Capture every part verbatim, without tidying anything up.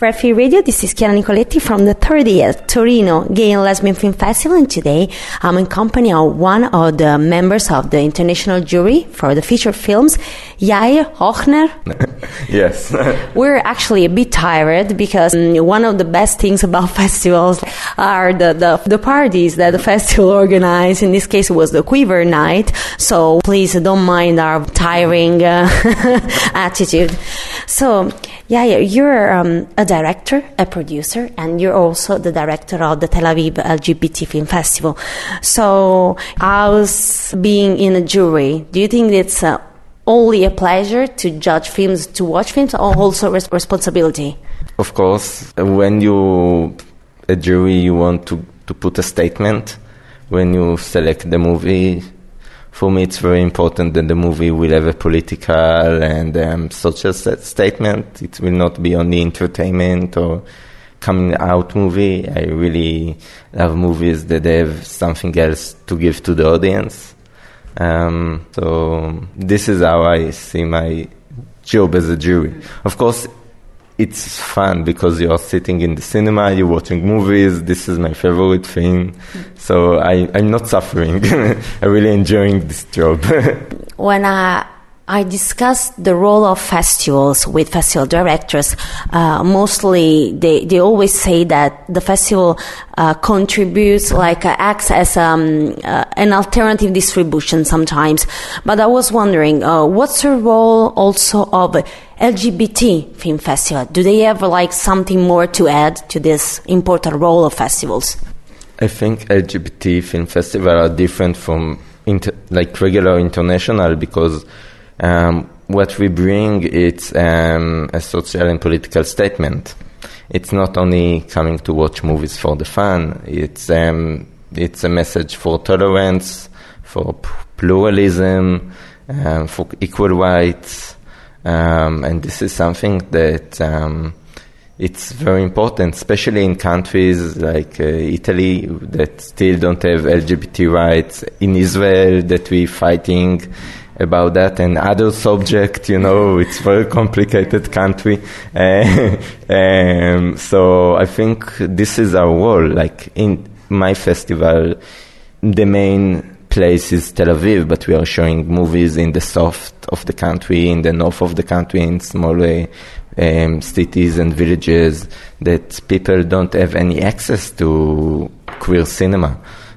Red Free Radio, this is Chiara Nicoletti from the thirtieth Torino Gay and Lesbian Film Festival, and today I'm in company of one of the members of the international jury for the feature films, Yair Hochner. Yes. We're actually a bit tired because um, one of the best things about festivals are the, the, the parties that the festival organizes. In this case, it was the Quiver Night, so please don't mind our tiring uh, attitude. So, Yair, you're um, a director, a producer, and you're also the director of the Tel Aviv L G B T Film Festival. So, how's being in a jury? Do you think it's uh, only a pleasure to judge films, to watch films, or also res- responsibility? Of course, when you a jury, you want to, to put a statement. When you select the movie, for me, it's very important that the movie will have a political and um, social statement. It will not be only entertainment or coming out movie. I really love movies that have something else to give to the audience. Um, so this is how I see my job as a jury. Of course, it's fun because you're sitting in the cinema, you're watching movies. This is my favorite thing. So I, I'm not suffering. I'm really enjoying this job. When I, I discuss the role of festivals with festival directors, uh, mostly they, they always say that the festival uh, contributes, like uh, acts as um, uh, an alternative distribution sometimes. But I was wondering, uh, what's the role also of L G B T film festival? Do they have like something more to add to this important role of festivals? I think L G B T film festivals are different from inter- like regular international because um, what we bring is um, a social and political statement. It's not only coming to watch movies for the fun. It's um, it's a message for tolerance, for p- pluralism, um, for equal rights. Um, and this is something that um, it's very important, especially in countries like uh, Italy that still don't have L G B T rights, in Israel that we're fighting about that, and other subject, you know, it's a very complicated country. Uh, um, so I think this is our role. Like in my festival, the main place is Tel Aviv, but we are showing movies in the south of the country, in the north of the country, in smaller um, cities and villages that people don't have any access to queer cinema.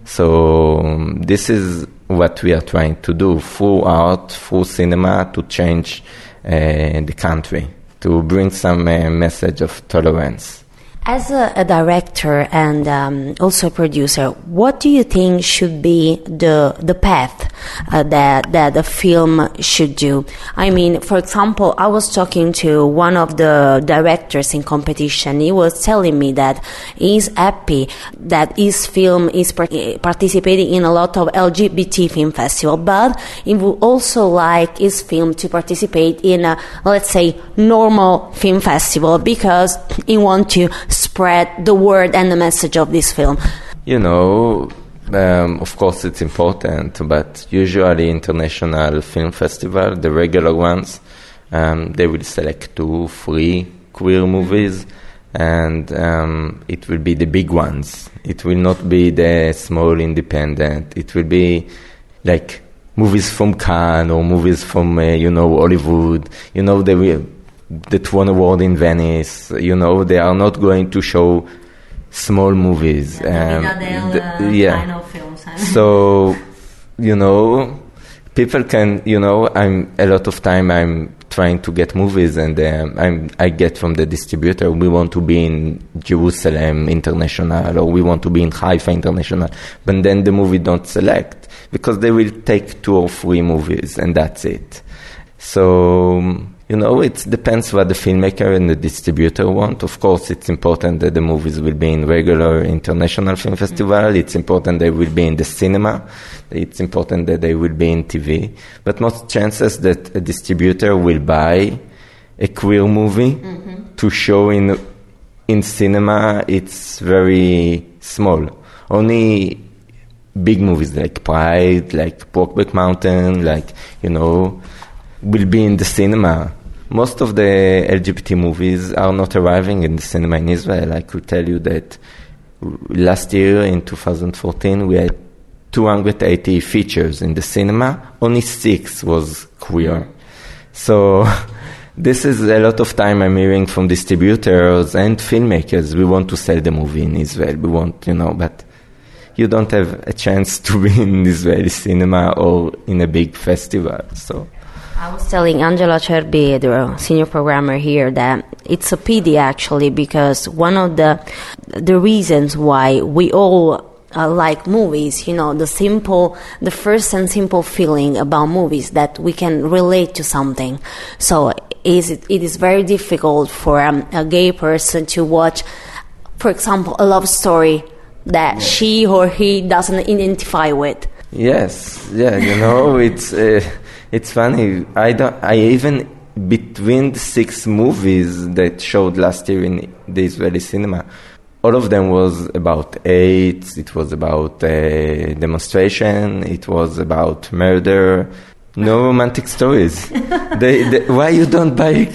So um, this is what we are trying to do through art, through cinema, to change uh, the country, to bring some uh, message of tolerance. As a, a director and um, also a producer, what do you think should be the the path uh, that that the film should do? I mean, for example, I was talking to one of the directors in competition. He was telling me that he's happy that his film is part- participating in a lot of L G B T film festival, but he would also like his film to participate in a, let's say, normal film festival because he wants to spread the word and the message of this film. You know, um, of course it's important, but usually international film festival, the regular ones, um, they will select two, three queer movies, and um, it will be the big ones. It will not be the small independent. It will be like movies from Cannes or movies from, uh, you know, Hollywood. You know, they will... that won award in Venice, you know, they are not going to show small movies. Yeah, um, the, uh, yeah. kind of films. So, you know, people can, you know, I'm a lot of time I'm trying to get movies, and um, I'm I get from the distributor, we want to be in Jerusalem International, or we want to be in Haifa International, but then the movie don't select because they will take two or three movies and that's it. So, you know, it depends what the filmmaker and the distributor want. Of course, it's important that the movies will be in regular international film festival. Mm-hmm. It's important they will be in the cinema. It's important that they will be in T V. But most chances that a distributor will buy a queer movie mm-hmm. to show in in cinema, it's very small. Only big movies like Pride, like Brokeback Mountain, like, you know, will be in the cinema. most of the L G B T movies are not arriving in the cinema in Israel. I could tell you that last year, in two thousand fourteen, we had two hundred eighty features in the cinema. Only six was queer. So this is a lot of time I'm hearing from distributors and filmmakers. We want to sell the movie in Israel. We want, you know, but you don't have a chance to be in Israeli cinema or in a big festival. So I was telling Angela Cerbi, the senior programmer here, that it's a pity actually, because one of the the reasons why we all uh, like movies, you know, the simple, the first and simple feeling about movies that we can relate to something. So is it, it is very difficult for um, a gay person to watch, for example, a love story that yeah. she or he doesn't identify with. Yes, yeah, you know, it's uh, it's funny. I don't. I even between the six movies that showed last year in the Israeli cinema, all of them was about AIDS. It was about uh, demonstration. It was about murder. No romantic stories. they, they, why you don't buy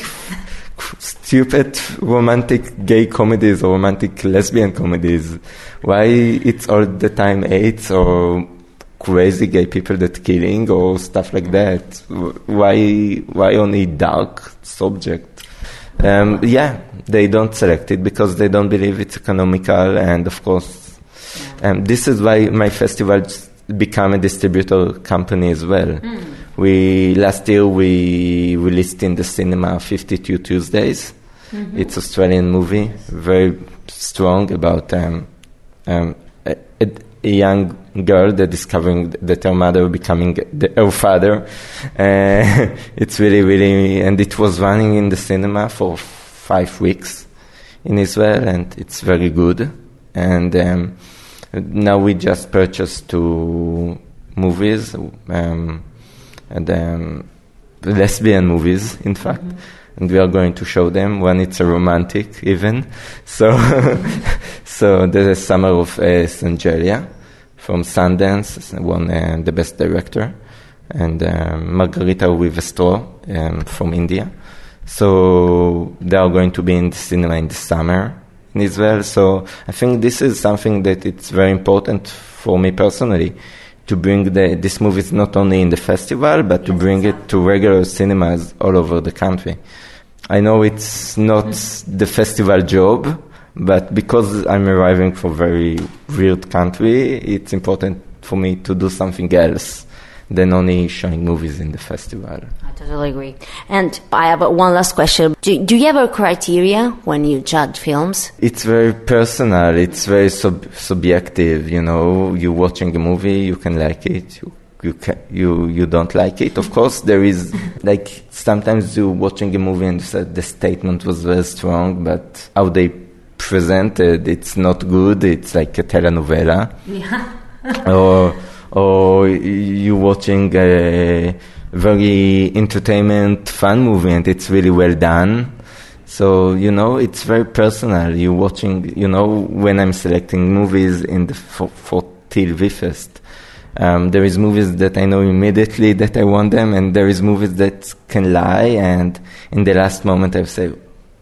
stupid romantic gay comedies or romantic lesbian comedies? Why it's all the time AIDS or crazy gay people that killing or stuff like that? Why why only dark subject? Um, yeah, they don't select it because they don't believe it's economical, and of course, um, this is why my festival became a distributor company as well. Mm. We last year we released in the cinema fifty-two Tuesdays. Mm-hmm. It's an Australian movie, very strong about um, um, a, a young girl that discovering that her mother becoming the, her father. Uh, it's really, really, and it was running in the cinema for five weeks in Israel, and it's very good. And um, now we just purchased two movies. Um, and um, lesbian movies, in fact, mm-hmm. and we are going to show them when it's a romantic even. So, so there's a Summer of uh, Sangelia from Sundance, won uh, the best director, and um, Margarita with a Straw um, from India. So they are going to be in the cinema in the summer in Israel. So I think this is something that it's very important for me personally, to bring the, this movies not only in the festival, but to bring it to regular cinemas all over the country. I know it's not mm-hmm. the festival job, but because I'm arriving from a very weird country, it's important for me to do something else than only showing movies in the festival. I totally agree. And I have one last question. Do, do you have a criteria when you judge films? It's very personal. It's very sub- subjective. You know, you're watching a movie, you can like it, you you can, you, you don't like it. Of course, there is, like, sometimes you're watching a movie and you said the statement was very strong, but how they presented, it's not good. It's like a telenovela. Yeah. or... or you watching a very entertainment, fun movie, and it's really well done. So, you know, it's very personal. You're watching, you know, when I'm selecting movies in the for, for T L V Fest, um, there is movies that I know immediately that I want them, and there is movies that can lie, and in the last moment I say,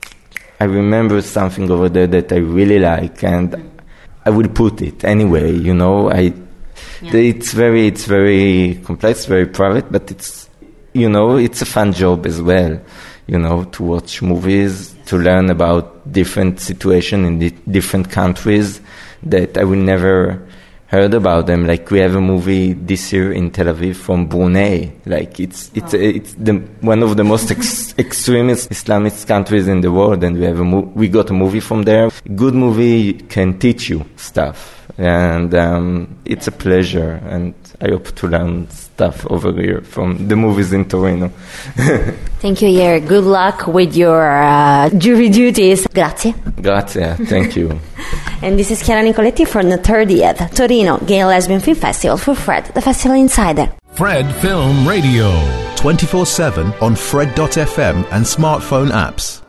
I remember something over there that I really like, and I will put it anyway, you know, I... Yeah. It's very, it's very complex, very private, but it's, you know, it's a fun job as well, you know, to watch movies, to learn about different situations in di- different countries that I will never heard about them. Like, we have a movie this year in Tel Aviv from Brunei. Like, it's it's oh. it's the one of the most ex- extremist Islamist countries in the world, and we have a mo- we got a movie from there. Good movie can teach you stuff. And um, it's a pleasure, and I hope to learn stuff over here from the movies in Torino. Thank you, Yair. Good luck with your uh, jury duties. Grazie. Grazie, thank you. And this is Chiara Nicoletti from the thirtieth Torino Gay and Lesbian Film Festival for Fred, the Festival Insider. Fred Film Radio. twenty-four seven on Fred dot f m and smartphone apps.